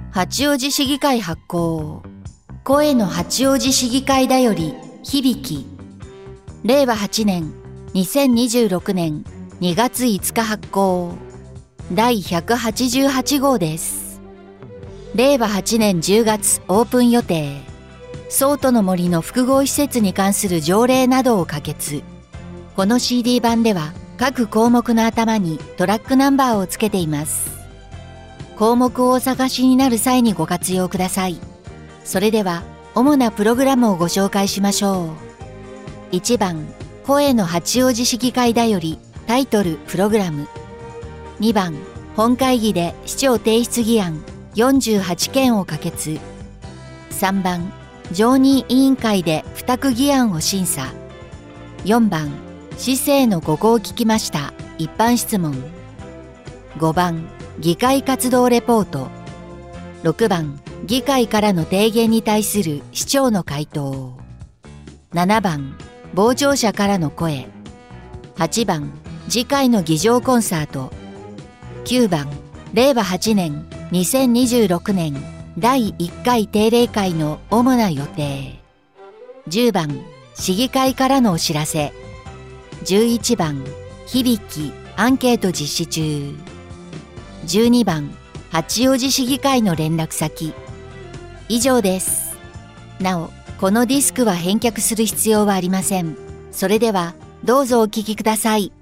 八王子市議会発行。声の八王子市議会だより響き。令和8年2026年2月5日発行。第188号です。令和8年10月オープン予定。ソートの森の複合施設に関する条例などを可決。この CD 版では各項目の頭にトラックナンバーをつけています。項目をお探しになる際にご活用ください。それでは主なプログラムをご紹介しましょう。1番、声の八王子市議会だよりタイトルプログラム。2番、本会議で市長提出議案48件を可決。3番、常任委員会で付託議案を審査。4番、市政のご講を聞きました一般質問。5番、議会活動レポート。6番、議会からの提言に対する市長の回答。7番、傍聴者からの声。8番、次回の議場コンサート。9番、令和8年2026年第1回定例会の主な予定。10番、市議会からのお知らせ。11番、響きアンケート実施中。12番、八王子市議会の連絡先。以上です。なお、このディスクは返却する必要はありません。それでは、どうぞお聞きください。